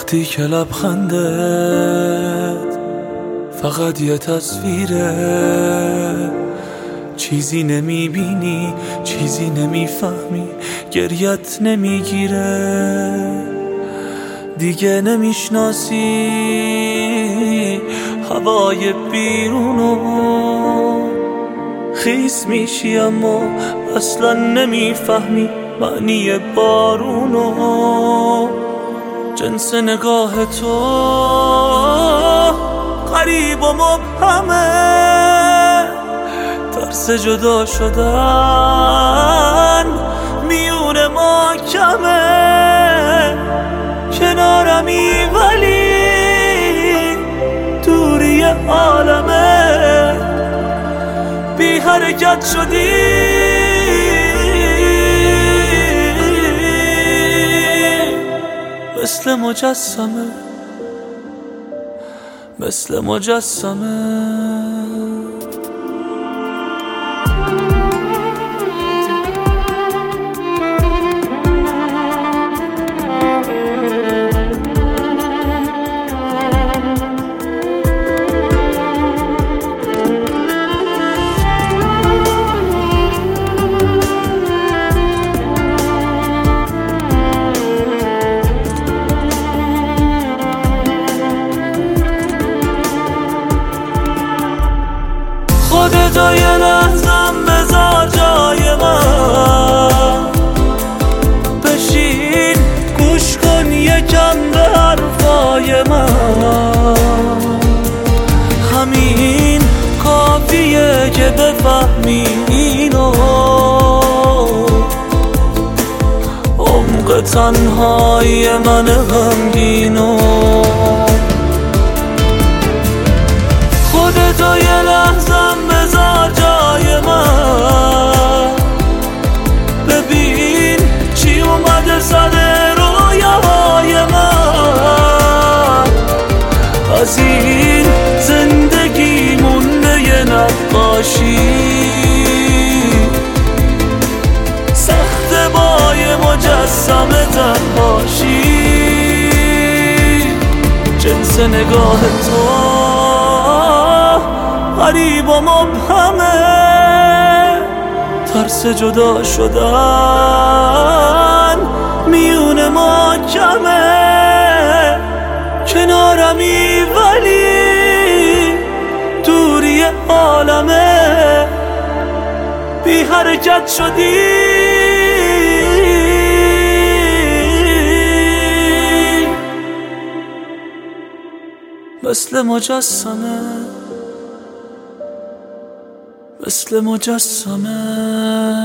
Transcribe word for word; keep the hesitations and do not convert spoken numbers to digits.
وقتی که لبخندت فقط یه تصویره، چیزی نمیبینی، چیزی نمیفهمی، گریت نمیگیره، دیگه نمیشناسی هوای بیرونو، خیس میشی اما اصلا نمیفهمی معنی بارونو. جنس نگاه تو غریب و مبهمه، ترس جدا شدن میون ما کمه، کنارمی ولی دوری عالمه، بی حرکت شدی مثل مجسمه، مثل مجسمه. خودتو یه لحظم بذار جای من، بشین گوش کن یکم به حرفای من، همین کافیه که بفهمی اینو، عمق تنهای من غمگینو. خودتو یه لحظم بذار جای من، ببین چی اومده سر رویاهای من، از این زندگی مونده یه نقاشی، سخته با یه مجسمه تنهاشی. جنس نگاه تو غریب و مبهمه، ترس جدا شدن میون ما کمه، کنارمی ولی دوری عالمه، بی حرکت شدی مثل مجسمه، مثل مجسمه.